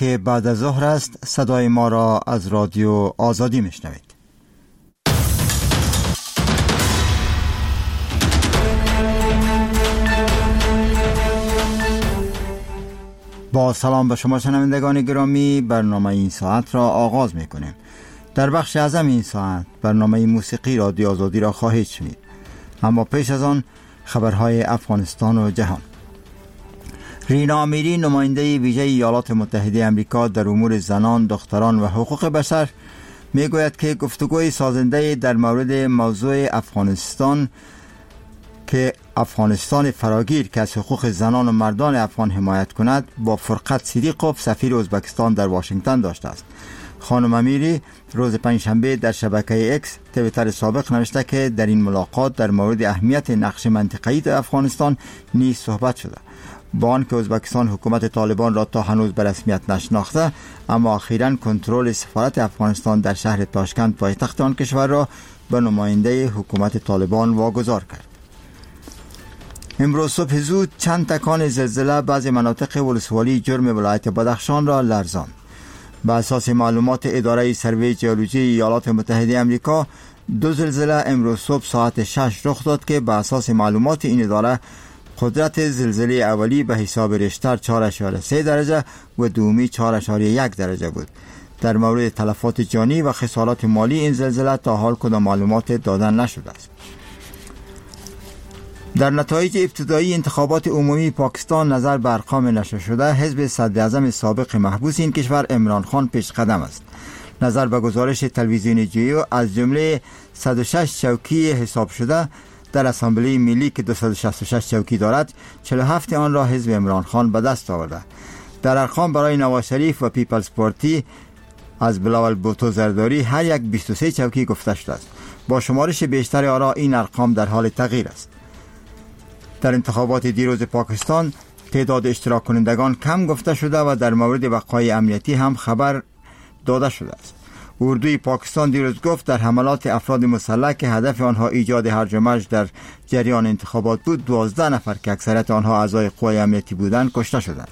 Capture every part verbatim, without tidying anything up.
که بعد از ظهر است. صدای ما را از رادیو آزادی میشنوید. با سلام به شما شنوندگان گرامی، برنامه این ساعت را آغاز میکنیم. در بخش اعظم این ساعت برنامه موسیقی رادیو آزادی را خواهید شنید، اما پیش از آن خبرهای افغانستان و جهان. رینا امیری، نماینده ویژه ایالات متحده آمریکا در امور زنان، دختران و حقوق بشر، میگوید که گفتگوی سازنده در مورد موضوع افغانستان که افغانستان فراگیر که از حقوق زنان و مردان افغان حمایت کند با فرقت صدیقوف، سفیر ازبکستان در واشنگتن داشته است. خانم امیری روز پنجشنبه در شبکه اکس توییتر سابق نوشته که در این ملاقات در مورد اهمیت نقش منطقه‌ای در افغانستان نیز صحبت شده. با آنکه ازبکستان حکومت طالبان را تا هنوز به رسمیت نشناخته، اما اخیراً کنترل سفارت افغانستان در شهر تاشکند پایتخت آن کشور را به نماینده حکومت طالبان واگذار کرد. امروز صبح زود چند تکان زلزله بعضی مناطق ولسوالی جرم ولایت بدخشان را لرزاند. به اساس معلومات اداره سروی ژئولوژی ایالات متحده آمریکا، دو زلزله امروز صبح ساعت شش رخ داد که به اساس معلومات این اداره قدرت زلزله اولی به حساب ریشتر چهار اشاره سه درجه و دومی چهار اشاره یک درجه بود. در مورد تلفات جانی و خسارات مالی این زلزله تا حال کدام معلومات دادن نشده است. در نتایج ابتدایی انتخابات عمومی پاکستان نظر به ارقام نشر شده، حزب صدراعظم سابق محبوس این کشور عمران خان پیش قدم است. نظر به گزارش تلویزیون جیو، از جمله صد و شش چوکی حساب شده در اسامبلی ملی که دویست و شصت و شش چوکی دارد، چهل و هفت آن را حزب عمران خان به دست آورده. در ارقام برای نواز شریف و پیپلز پارتی از بلاول بوتو زرداری هر یک بیست و سه چوکی گفته شده است. با شمارش بیشتر آرا این ارقام در حال تغییر است. در انتخابات دیروز پاکستان تعداد اشتراک کنندگان کم گفته شده و در مورد بقای امنیتی هم خبر داده شده است. اردوی پاکستان دیروز گفت در حملات افراد مسلح که هدف آنها ایجاد هرج و مرج در جریان انتخابات بود، دوازده نفر که اکثریت آنها اعضای قوای امنیتی بودند کشته شدند.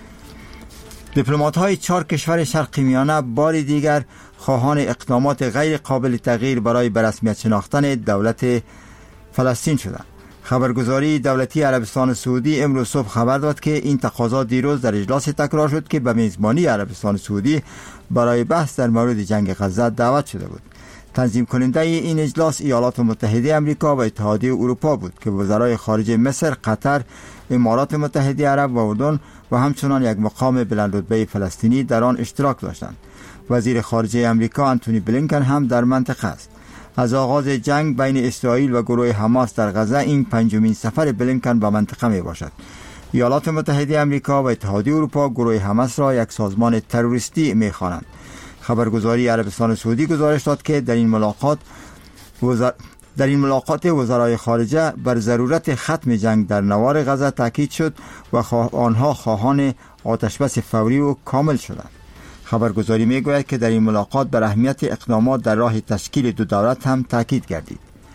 دیپلمات‌های چهار کشور شرق میانه بار دیگر خواهان اقدامات غیر قابل تغییر برای به رسمیت شناختن دولت فلسطین شدند. خبرگزاری دولتی عربستان سعودی امروز صبح خبر داد که این تقاضا دیروز در اجلاس تکرار شد که به میزبانی عربستان سعودی برای بحث در مورد جنگ غزه دعوت شده بود. تنظیم کننده این اجلاس ایالات متحده آمریکا و اتحادیه اروپا بود که وزرای خارجه مصر، قطر، امارات متحده عرب و اردن و همچنان یک مقام بلندرتبه فلسطینی در آن اشتراک داشتند. وزیر خارجه آمریکا انتونی بلینکن هم در منطقه است. از آغاز جنگ بین اسرائیل و گروه حماس در غزه این پنجمین سفر بلینکن به منطقه می باشد. ایالات متحده آمریکا و اتحادیه اروپا گروه حماس را یک سازمان تروریستی می خوانند. خبرگزاری عربستان سعودی گزارش داد که در این ملاقات وزر... در این ملاقات وزرای خارجه بر ضرورت ختم جنگ در نوار غزه تاکید شد و خواه... آنها خواهان آتشبس فوری و کامل شدند. خبرگزاری میگوید که در این ملاقات بر اهمیت اقدامات در راه تشکیل دو دولت هم تاکید گردید.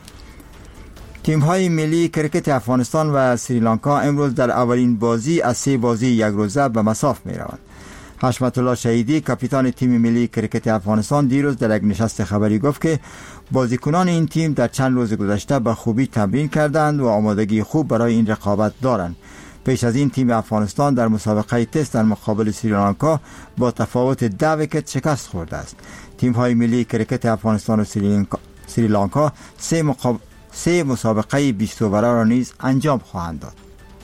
تیم‌های ملی کرکت افغانستان و سریلانکا امروز در اولین بازی از سه بازی یک روزه به مصاف می‌روند. حشمت الله شهیدی، کاپیتان تیم ملی کرکت افغانستان، دیروز در یک نشست خبری گفت که بازیکنان این تیم در چند روز گذشته به خوبی تمرین کردند و آمادگی خوب برای این رقابت دارند. پیش از این تیم افغانستان در مسابقه تست در مقابل سریلانکا با تفاوت دو ویکت شکست خورده است. تیم‌های ملی کرکت افغانستان و سریلانکا سه, مقاب... سه مسابقه بیست اووره را نیز انجام خواهند داد.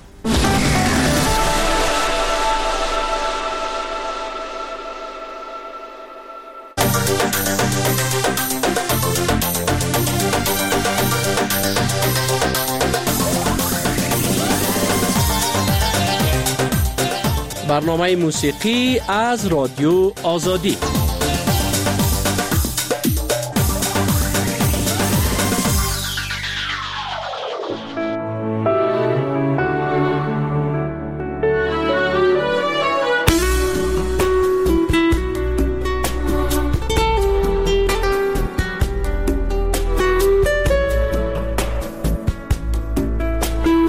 برنامه موسیقی از رادیو آزادی.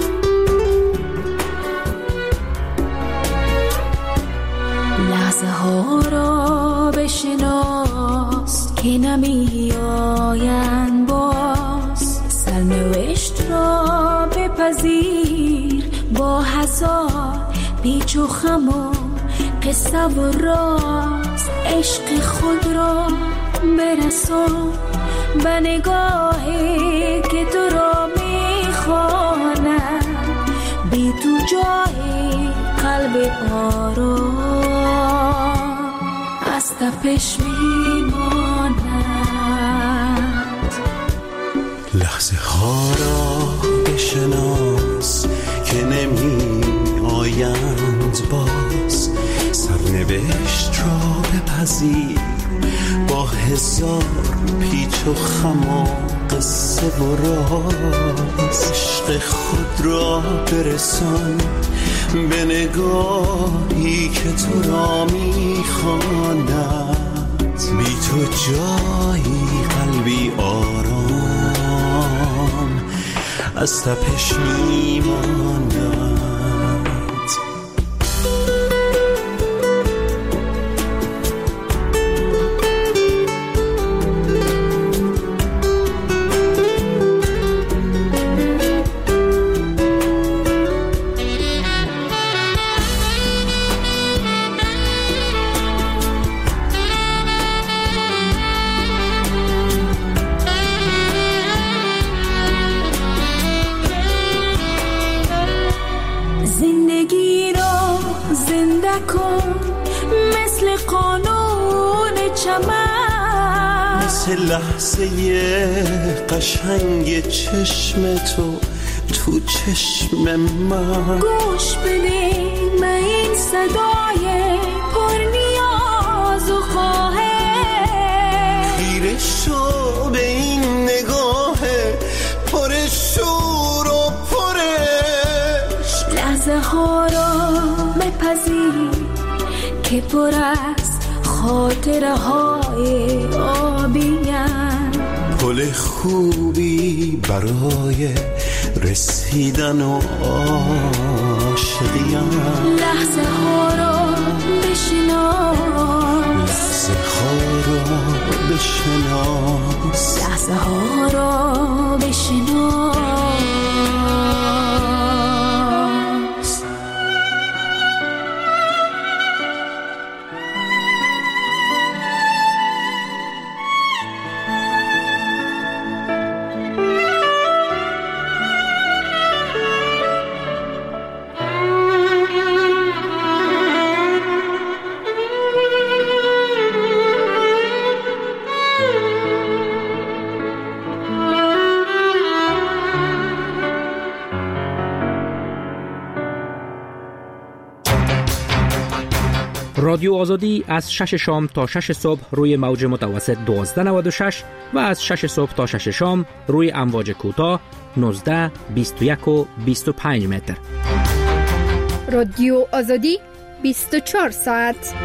لحظه ها ها را بشناس که نمی آیند باز، سرنوشت را بپذیر با هزار پیچ و خم و قصه و راز. عشق خود را برسان به نگاهی که تو را میخواند، بی تو جای قلب آرام از تپش میماند. لحظه ها را بشناس که نمی آیند باز، سرنوشت را بپذیر با هزار پیچ و خم و قصه و راز. عشق خود را برسان به نگاهی که تو را میخواند، بی تو جایی قلبی آرام از تپش میماند. لحظه قشنگ چشم تو تو چشم من، گوش بده به این صدای پر نیاز و خواهش، خیره شو به این نگاه پر شور و پرش. لحظه ها را بپذیر که پر از خاطره های آبیان، پل خوبی برای رسیدن و عاشقیان. لحظه ها را بشناس، لحظه ها را بشناس، لحظه ها را بشناس. رادیو آزادی از شش شام تا شش صبح روی موج متوسط دوازده نود و شش و از شش صبح تا شش شام روی امواج کوتاه نوزده بیست و یک و بیست و پنج متر. رادیو آزادی بیست و چهار ساعت.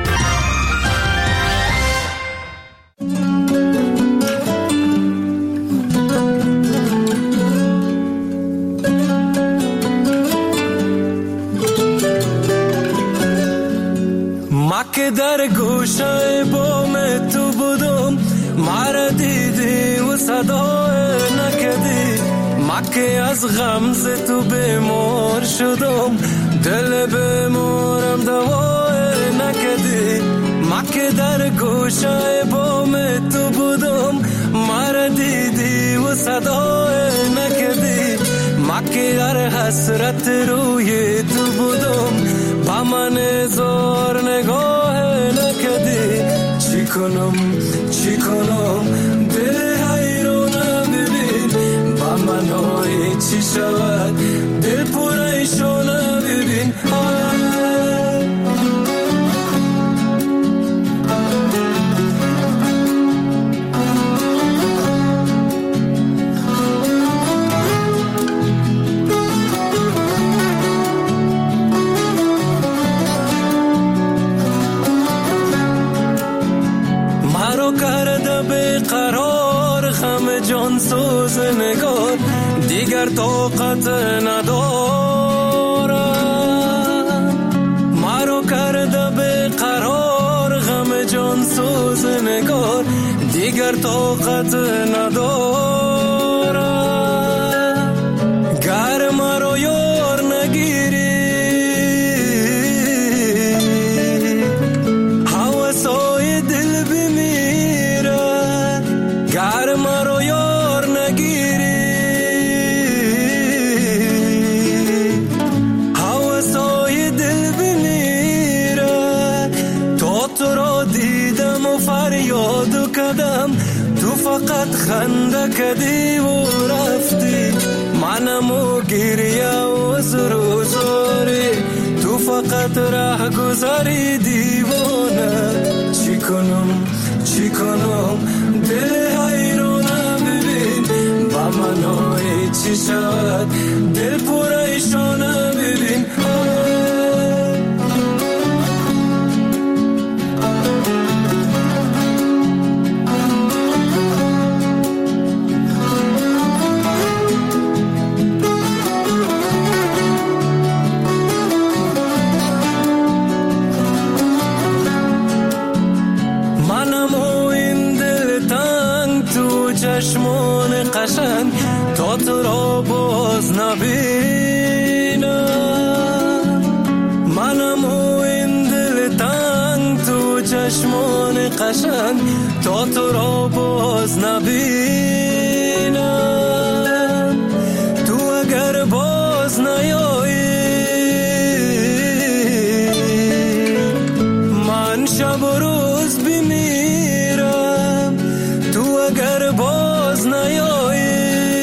که در گوشه بام تو بودم، مرا دیدی و صدا نکدی. ما که از غمز تو بیمار شدم، دل بیمارم دوا نکدی. ما که در گوشه بام تو بودم، مرا دیدی و صدا نکدی. ما که در حسرت روی تو بودم، با من زار نگاه نکدی. چی کنم چی کنم دل حیرانه ببین، با من های چی شود دل پریشانه ببین. جان سوز نگار دیگر طاقت ندارم، مرا کرده به قرار جان سوز نگار دیگر طاقت ندارم. گر مرا یار نگیری هوسای دل بمیرد. گر مرا یار نگیری هوسای دل بمیرد. تا تو را دیدم و فریاد و کدم تو فقط خنده کدی و رفتی. منم و گریه و زر زاری تو فقط ره گذاری دیوانه. چی کنم چی کنم دل حیرانه ببین با منای چی شد دل پریشانه ببین. چشمان قشنگ تا تو را باز نبینم. منم و این دل تنگ تو چشمان قشنگ تا تو را باز نبینم. تو اگر باز نیایی من شب و روز بمیرم. تو اگر باز نیایی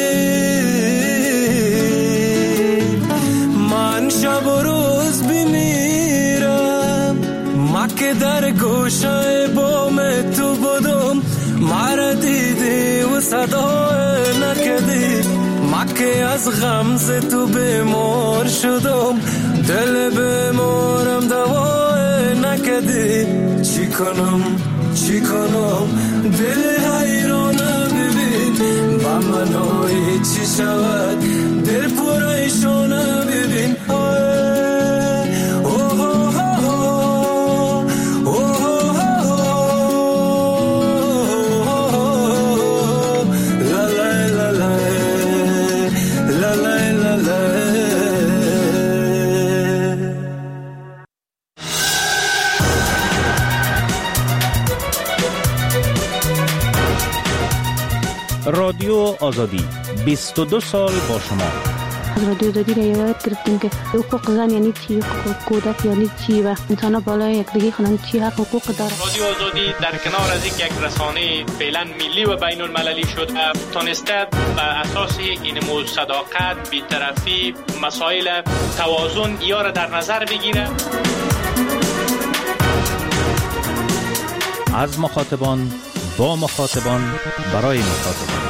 من شب و روز بمیرم. مکه در گوشه بام تو بودم مرا دیدی و صدا نکدی. مکه از غمز تو بیمار شدم دل بیمارم دوا نکدی. چی کنم چی کنم دل حیرانه ببین با منای چی شود دل پریشانه ببین. رادیو آزادی بیست و دو سال با شما. از رادیو آزادی را یاد گرفتیم که حقوق زن یعنی چی، حقوق کودک یعنی چی و انسان بالای یکدیگه خوانند چی حق حقوق داره. رادیو آزادی در کنار از یک رسانه فعلا ملی و بین المللی شد تونسته بر اساس این مو صداقت، بی‌طرفی، مسائل توازن یا را در نظر بگیره. از مخاطبان با مخاطبان برای مخاطبان.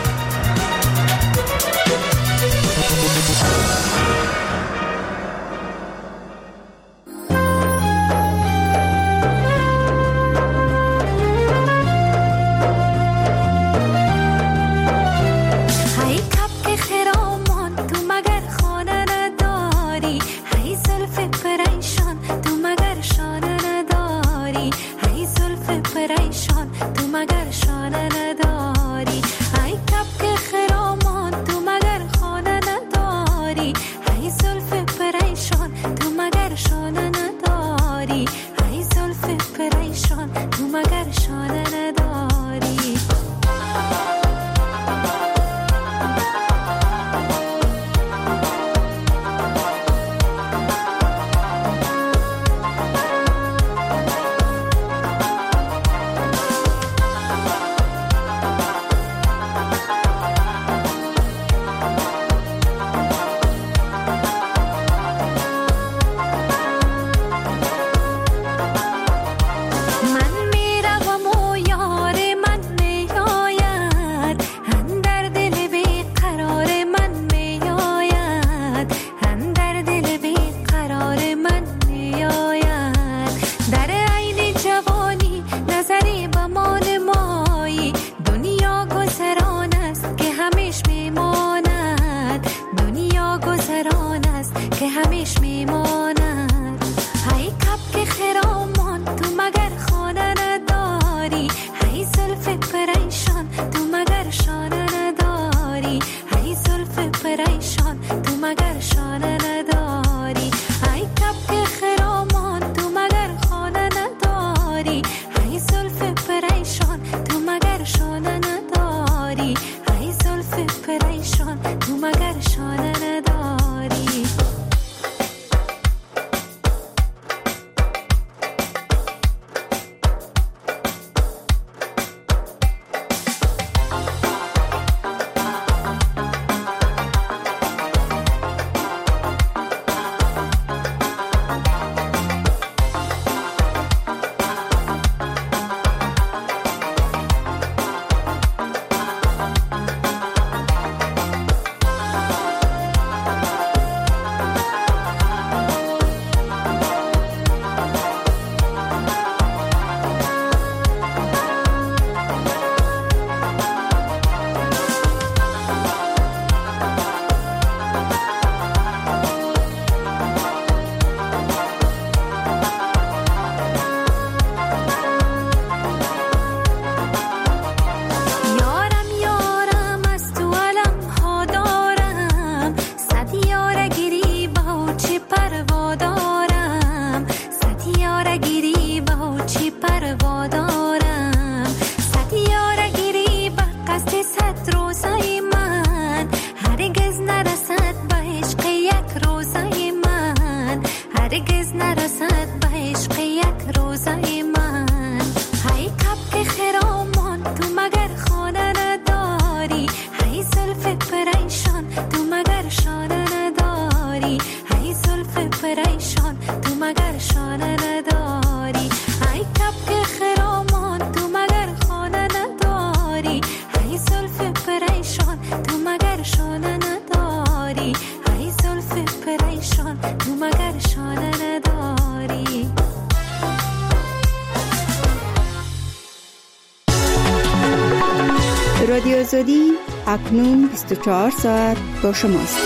رادیو آزادی اکنون بیست و چهار ساعت با شماست.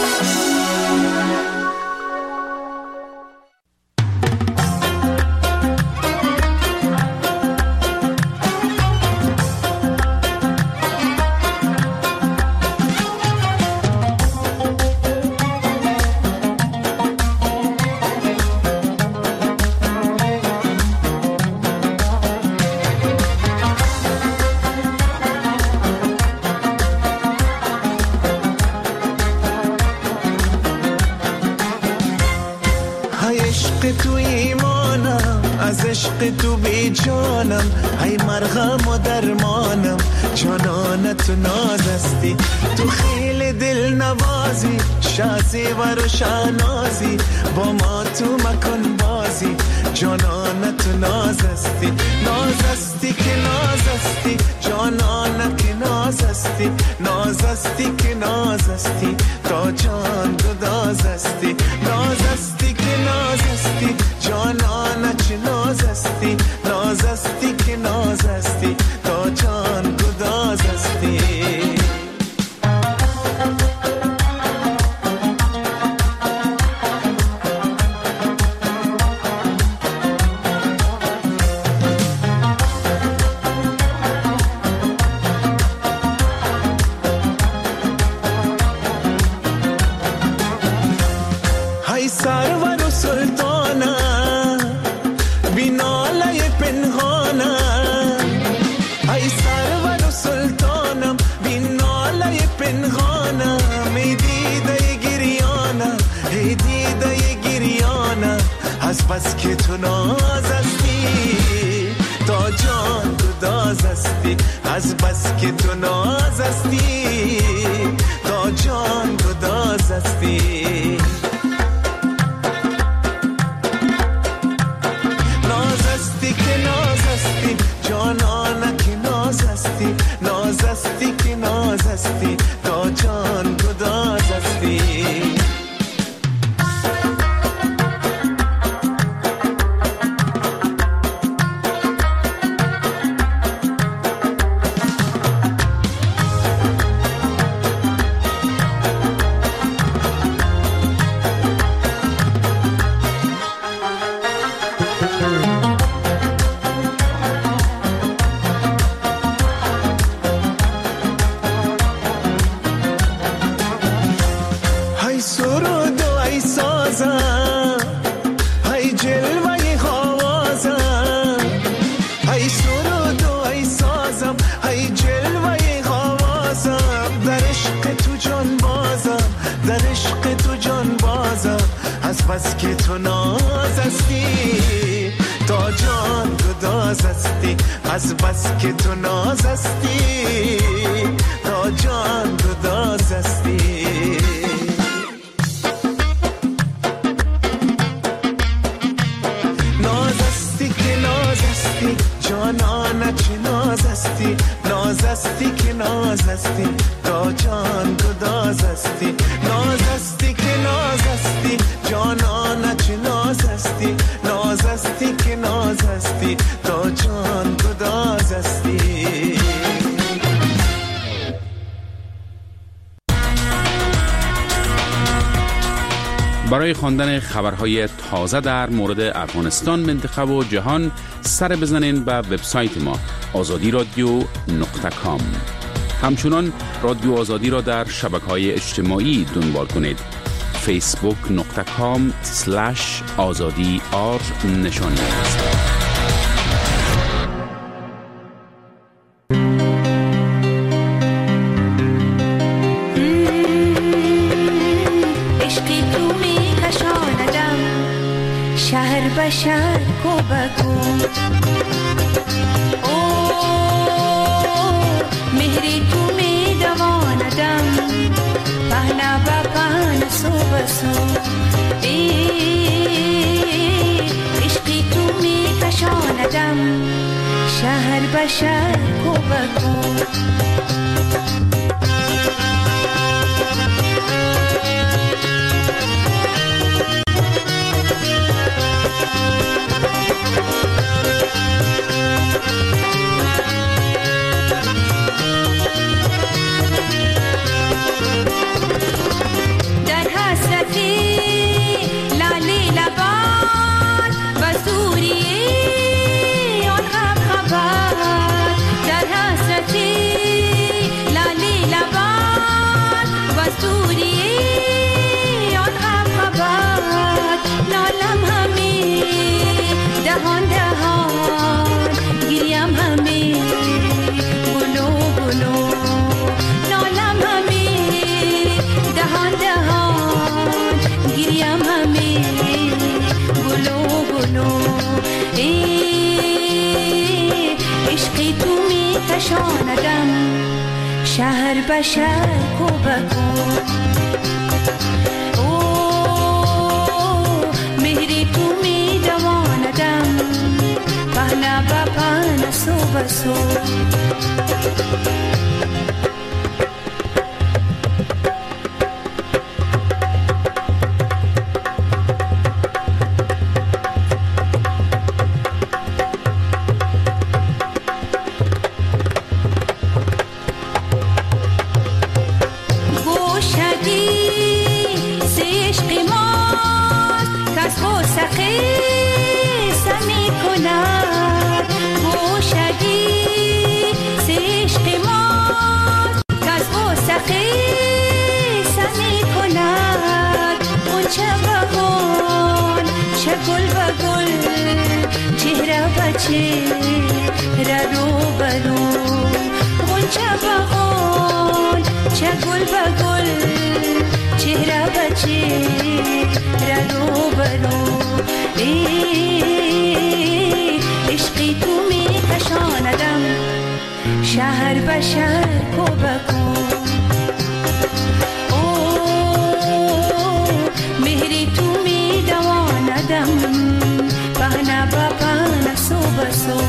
تو ایمانم، از عشق تو بی جانم، ای مرهم و درمانم، جانانه تو نازستی، تو خیل دل نوازی، شازی و روشنازی، با ما تو مکن بازی، جانانه تو نازستی، نازستی که نازستی، جانانه که نازستی، نازستی که نازستی، تا جان گدازستی، نازستی که نازستی، جانانه چه نازستی، نازستی که نازستی، تا جان گدازستی. سرور و سلطانه بی ناله پنهانه، ای سرور و سلطانم بی ناله پنهانه، می دیده گریانه، ای دیده گریانه، از بس که تو نازستی، تا جان گدازستی، از بس که تو نازستی، تا جان گدازستی. نازستی که نازستی، جانانه که نازستی، نازستی که نازستی، تا جان گدازستی. بس که تو نازستی، تا جان گدازستی، از بس که تو نازستی، تا جان گدازستی. نازستی که نازستی، جانانه چه نازستی، نازستی که نازستی، تا جان گدازستی، نازستی که نازستی، جانانه چه نازستی، نازستی که نازستی، تا جان گدازستی. برای خواندن خبرهای تازه در مورد افغانستان، منطقه و جهان سر بزنین به وبسایت ما آزادی رادیو نقطه کام. همچنان رادیو آزادی را در شبکه‌های اجتماعی دنبال کنید. فیسبوک نقطه کام سلش آزادی آر نشانی است. شهر به شهر کو بکو اوه مهری تو می دواندم پهنا با پهن سو بسو عشقی تو می کشاندم شهر به شهر کو بکو عشقی تو می کشاندم شهر به شهر کوبکو مهری تو می دواندم پهنا با پهنا سو بسو شهر به شهر کوبکو مهری تو می دواندم پهنا با پهنا سو بسو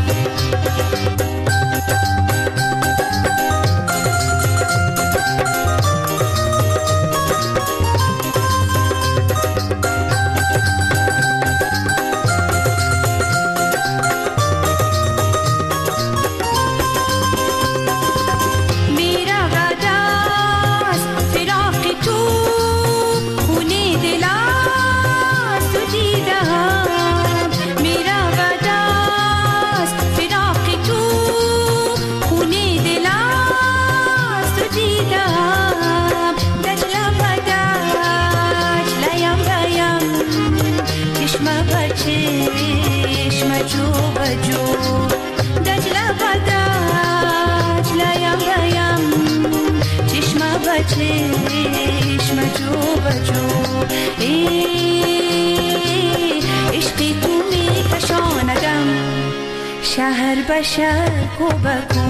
چشم جو بجو عشقی تو می کشاندم شهر به شهر کوبکو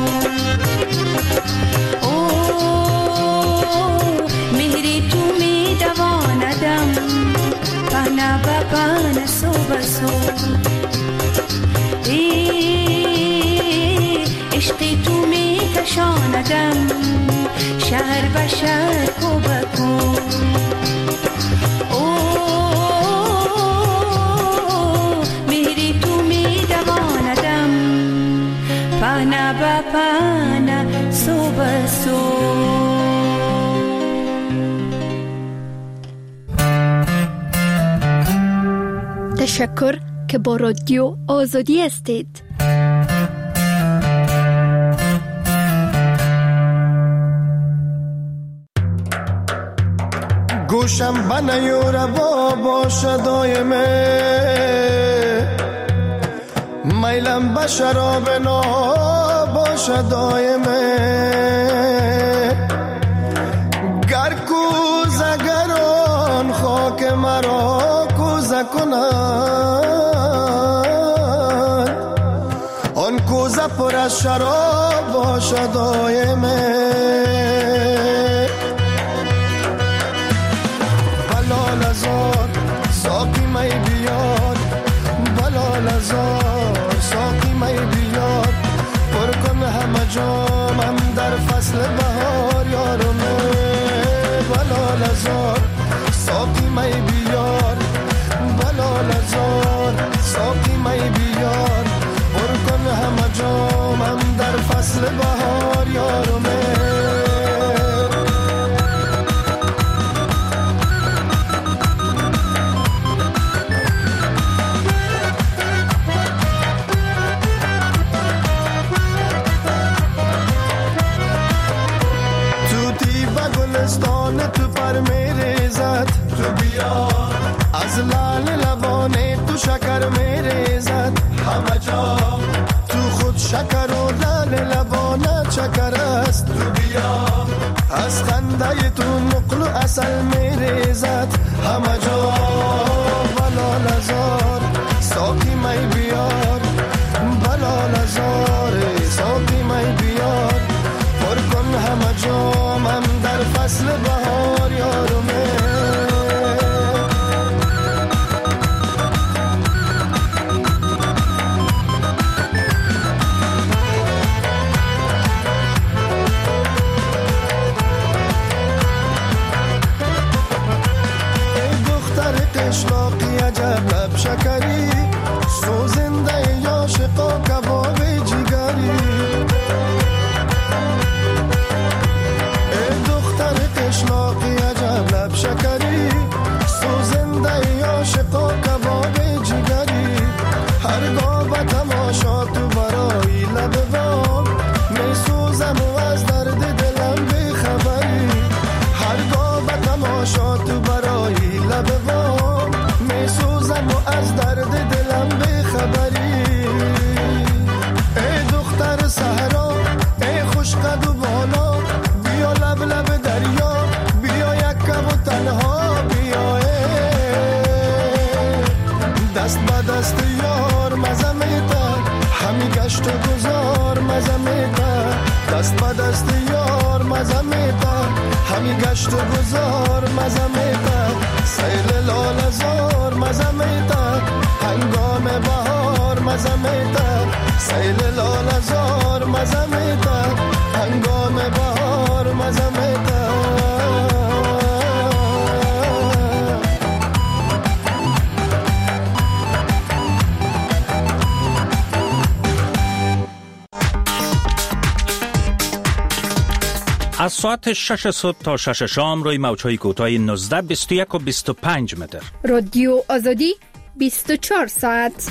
مهری تو می دواندم پهنا با پهنا سو بسو عشقی تو می کشاندم شهر به شهر کوبکو مهری تو می دواندم پهنا با پهنا سو بسو تشکر که با رادیو آزادی هستید. گوشم بنیور با باشه دایمه میلم به شراب نا باشه دایمه گر کوزه گران خاک مرا کوزه کنند آن کوزه پر از شراب باشه دایمه ساقی می بیار بلال ازار ساقی می بیار پر کن همه جامم در فصل بهار یارمه بلال ازار ساقی می بیار بلال ازار ساقی می بیار پر کن همه جامم در فصل بهار یارمه تو پر میره زد تو بیا از لال لبانه تو شکر میره زد همه جا تو خود شکر و لال لبانه شکر است تو بیا از خنده تو نقل و اصل میره زد همه جا بلال ازار ساقی می بیار بلال ازار گشت و گذار مزه میده دست به دست یار مزه میده همی گشت و گذار مزه میده سیل لال زار مزه میده هنگام بهار مزه میده سیل لال زار مزه میده هنگام بهار مزه میده از ساعت شش صبح تا شش شام روی موج‌های کوتاه نوزده بیست و یک و بیست و پنج متر. رادیو آزادی بیست و چهار ساعت.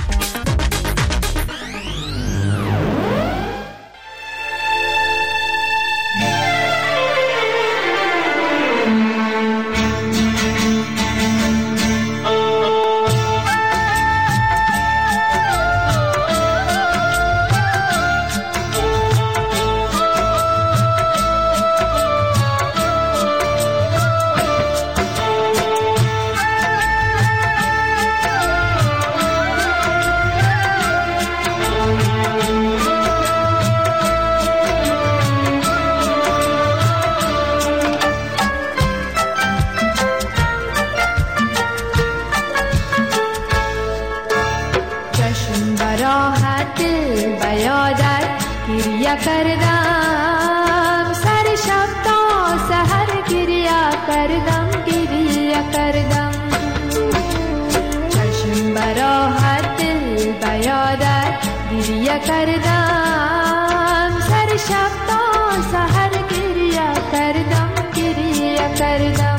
کردم سر شب تا سحر گریه کردم گریه کردم چشم براحت دل بیادت گریه کردم سر شب تا سحر گریه کردم گریه کردم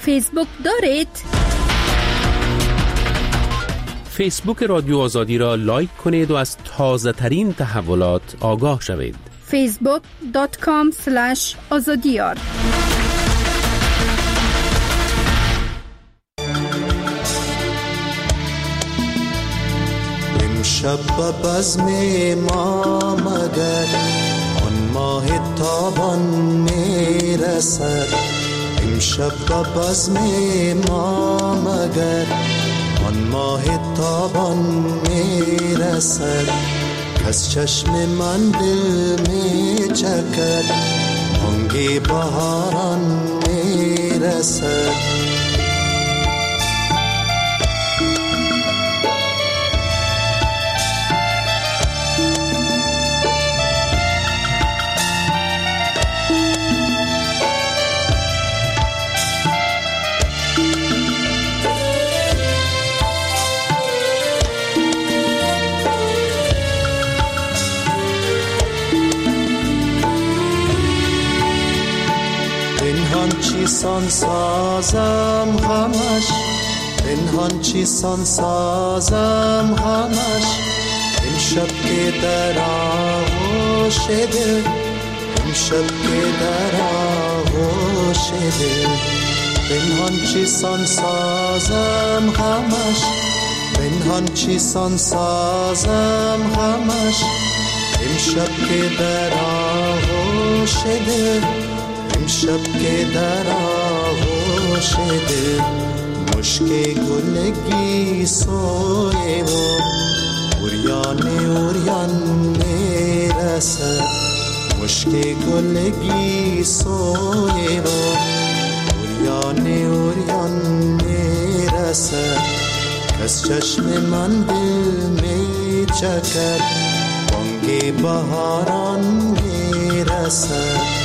فیسبوک دارید؟ فیسبوک رادیو آزادی را لایک کنید و از تازه ترین تحولات آگاه شوید. فیسبوک دات کام اسلش آزادیار. امشب به بزم ما مگر آن ماه تابان میرسد، امشب به بزم ما مگر آن ماه تابان میرسد، از چشم من دل میچکد بانگ بهاران میرسد. چیسان سازم همش، پنهان چیسان سازم همش، امشب که در آغوش دل، امشب که در آغوش دل، پنهان چیسان سازم همش، پنهان چیسان سازم همش، امشب که در آغوش دل، امشب که در آغوش دل، مشک گلگی سوی و اوریان اوریان میرسد، مشک گلگی سوی و اوریان اوریان میرسد، کس چشم من دل میچکد بانگ بهاران میرسد.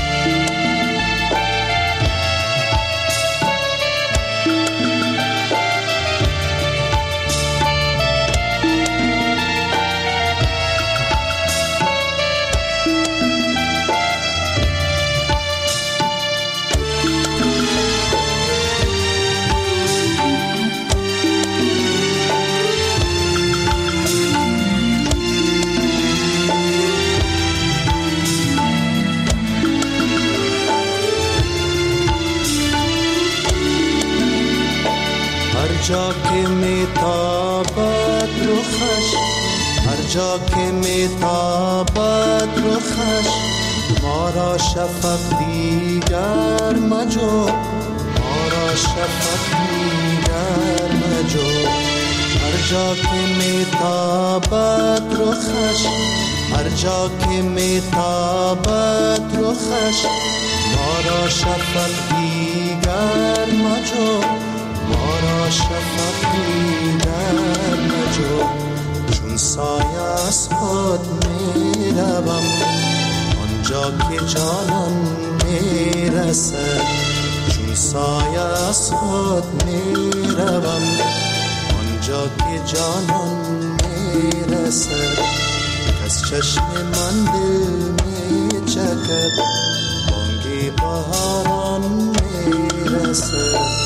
هر جا که میتابد رخش، هر جا که میتابد رخش، ما را شفق دیگر مجو، ما را شفق دیگر مجو، هر جا که میتابد رخش، هر جا که میتابد رخش، ما را شفق دیگر مجو، ما را شفق دیگر مجو، چون سایه از خود می روم آنجا که جانان می رسد، چون سایه از خود می روم آنجا که جانان می رسد، از چشم من دل می چکد بانگ بهاران می رسد.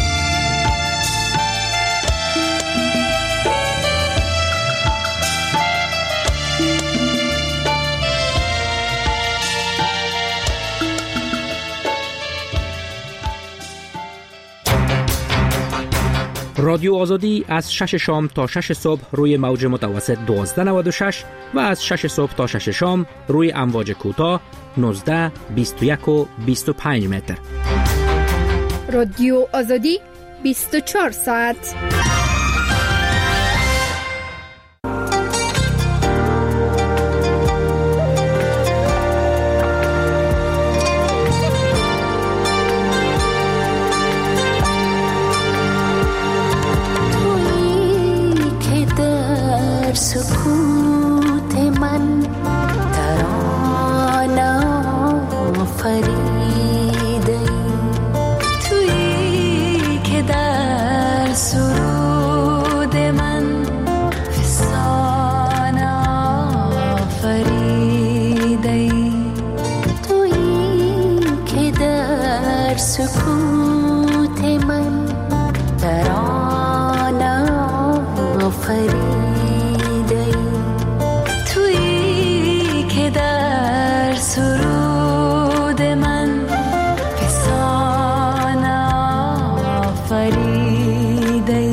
رادیو آزادی از شش شام تا شش صبح روی موج متوسط دوازده نود و شش و از شش صبح تا شش شام روی امواج کوتاه نوزده بیست و یک و بیست و پنج متر. رادیو آزادی بیست و چهار ساعت. سکوت من ترانه فریده، تویی که در سرود من فسانه سکوت من ترانه آفریده تویی که در سرود من فسانه آفریده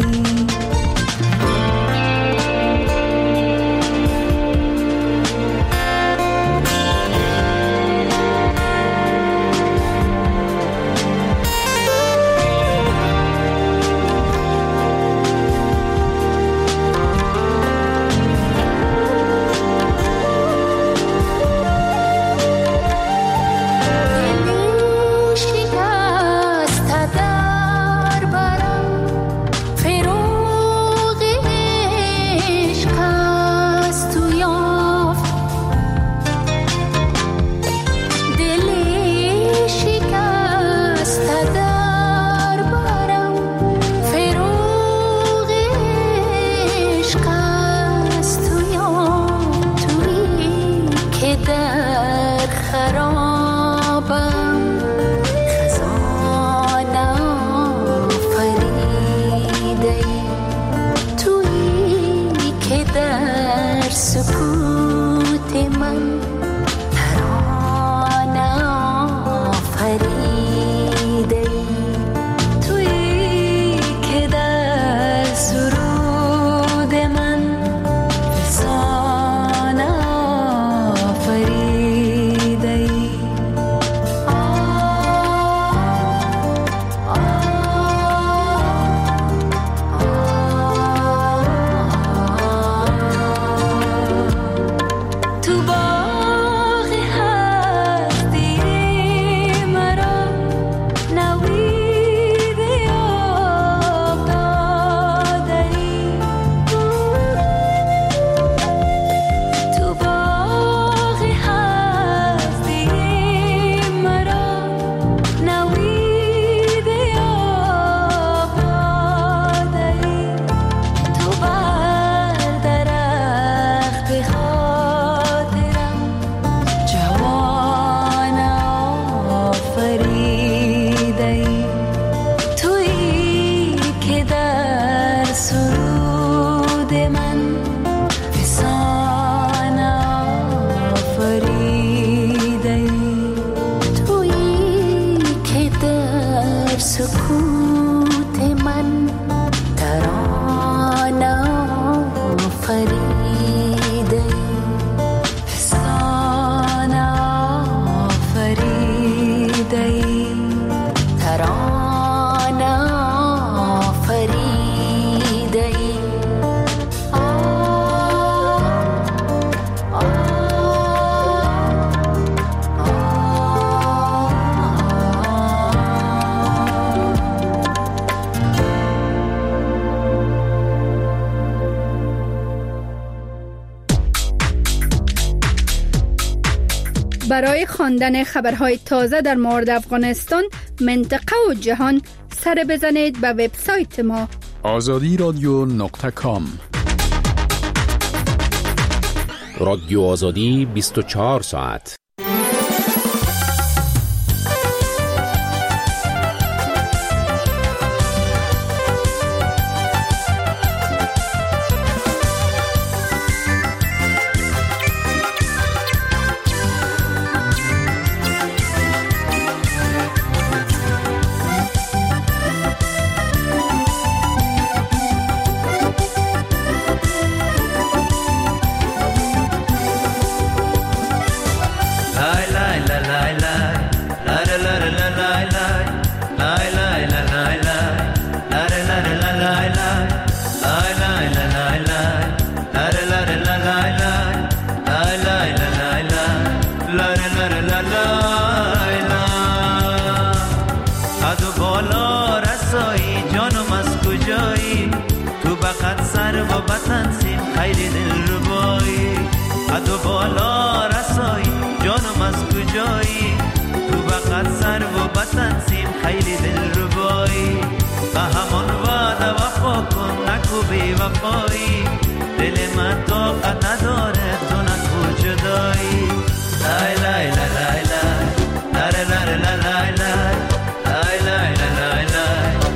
برای خواندن خبرهای تازه در مورد افغانستان، منطقه و جهان سر بزنید به وبسایت ما آزادی رادیو نقطه کام. رادیو آزادی بیست و چهار ساعت. La la la la la la la la la la la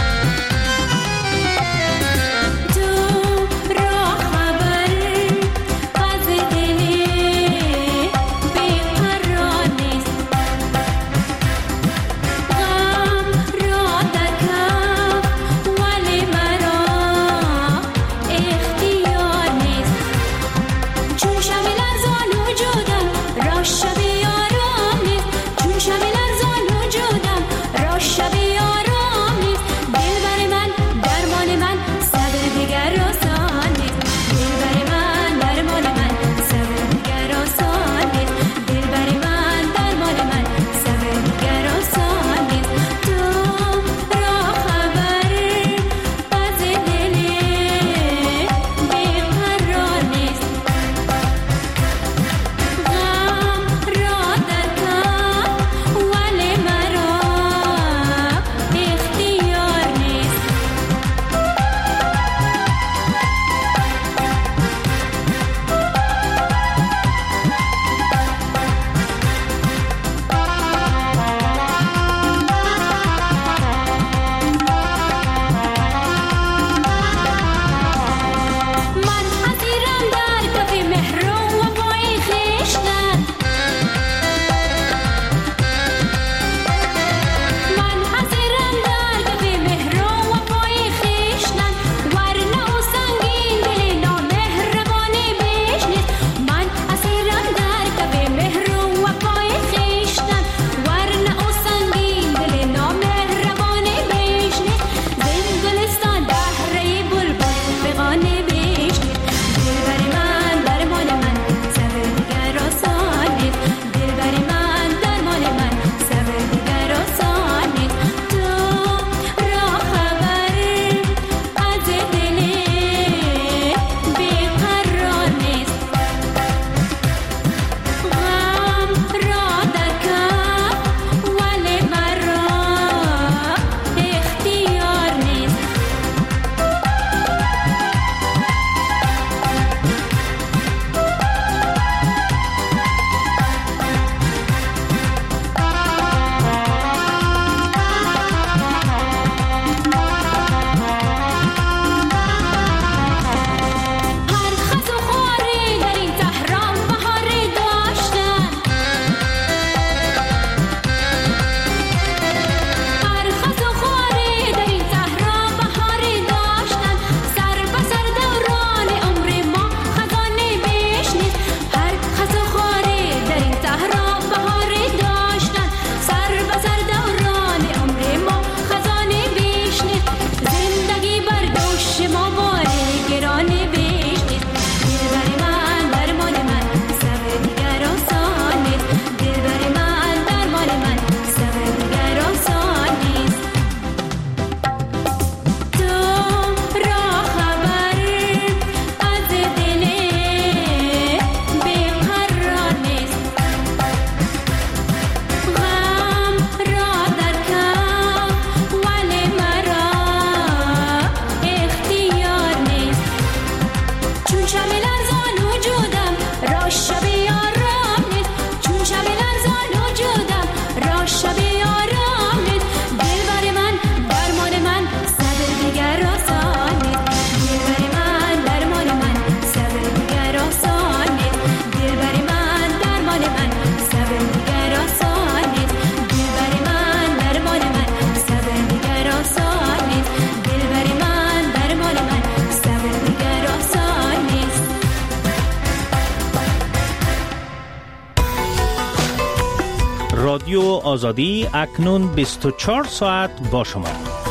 آزادی اکنون بیست و چهار ساعت با شما.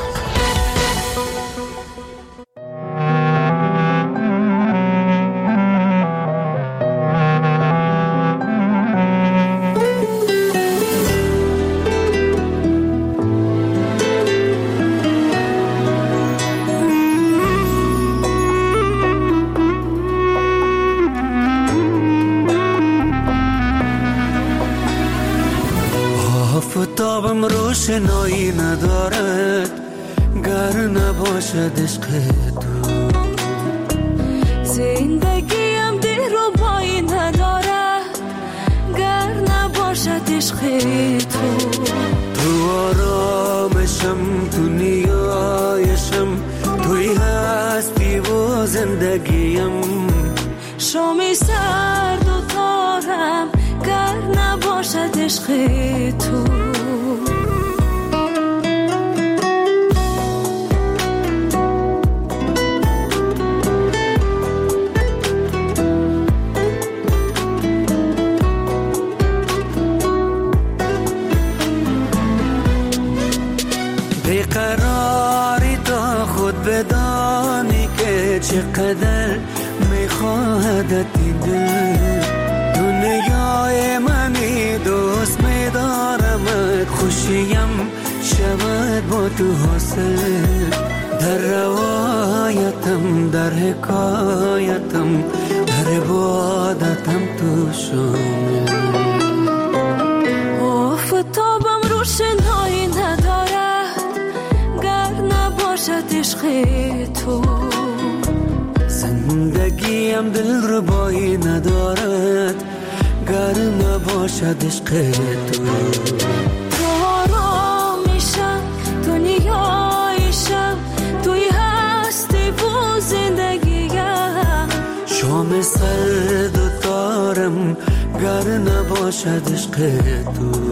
آفتابم روشنایی ندارد گر نباشد عشق تو، زندگیم دلربایی ندارد گر نباشد عشق تو. تو آرامشم، تو نیایشم، توی هستی و زندگیم. شامی سرد و تارم گر نباشد عشق تو. بیقراری تا خود بدانی که چقدر میخواهدت این دل. دنیای منی دوست میدارمت، خوشیم شود با تو حاصل. در روایتم، در حکایتم، در عبادتم تو شامل. آفتابم روشنایی ندارد گر نباشد عشق تو. زندگیم دلربایی ندارد گر نباشد عشق تو. تو آرامیشم، تو نیایشم، توی هستی و زندگیم. شام سرد و تارم گر نباشد عشق تو.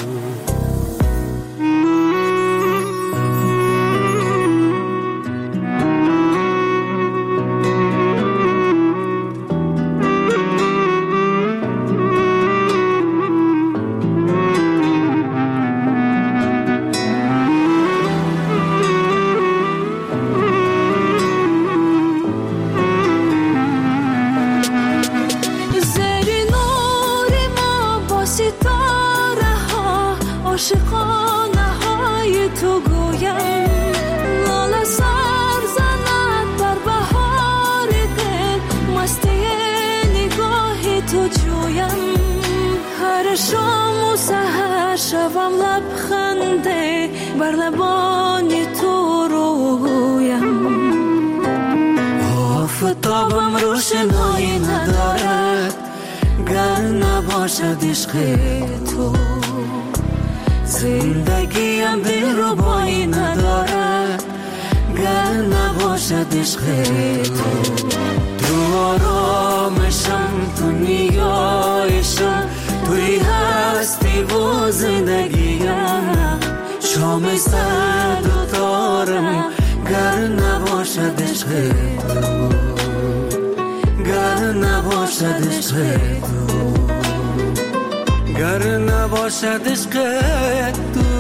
عاشقانه های تو گویم، لاله سر زند در بهار دل، مستی نگاه تو جویم. هر شام و سحر شوم لبخنده بر لبان تو رویم. آفتابم روشنایی ندارد گر نباشد عشق تو. زندگیم دلربایی ندارد گر نباشد عشق تو. تو آرامشم، تو نیایشم، توی هستی و زندگیم. شام سرد و تارم گر نباشد عشق تو. گر نباشد عشق تو. گر نباشد عشق تو.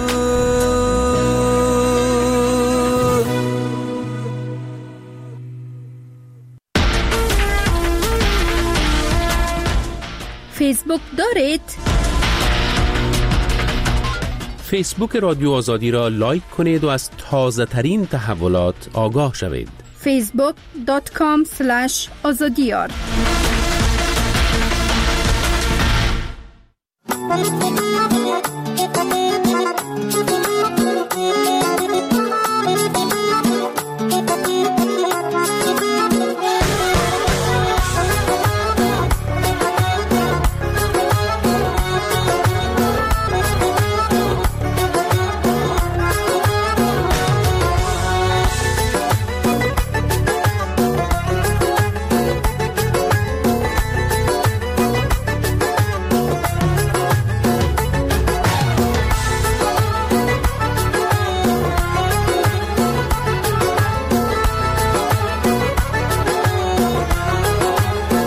فیسبوک دارید؟ فیسبوک رادیو آزادی را لایک کنید و از تازه ترین تحولات آگاه شوید. فیسبوک دات کام اسلش آزادیار.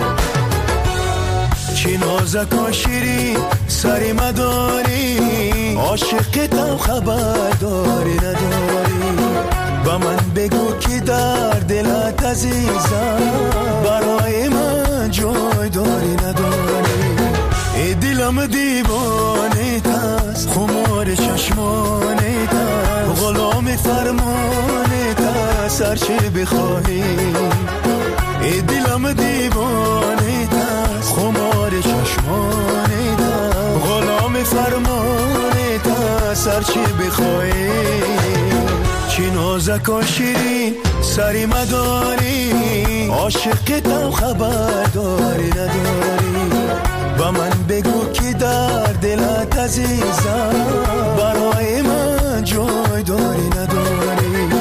زکا شیری سری مداری عاشقتم خبرداری نداری با من بگو که در دلت عزیزم برای من جای داری نداری ای دلم دیوانه تست خمار چشمانه تست غلام فرمانه تست هرچی بخواهی ای دلم دیوانه تست خمار چشمانه تست غلام فرمانه تست هرچی بخواهی چی نازک و شیرین سری مداری عاشقتم خبرداری نداری با من بگو که در دلت عزیزم برای من جای داری نداری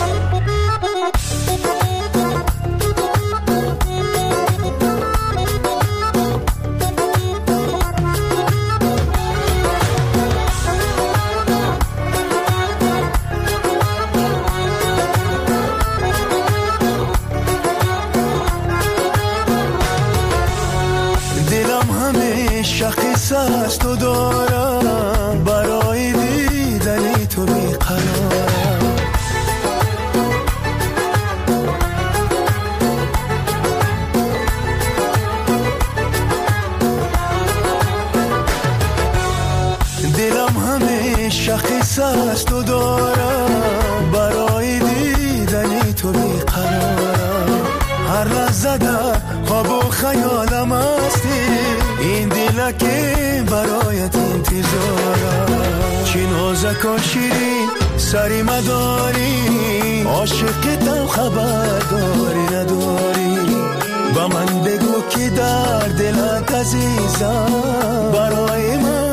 قصه تو دارم برای دیدنی تو بیقرارم دلم همیشه قصه تو دارم برای دیدنی تو بیقرارم هر لحظه در خواب و خیالم هستی این دل که برایت انتظارم چی نازک و شیرین سری مداری عاشقتم خبرداری نداری با من بگو که در دلت عزیزم برای من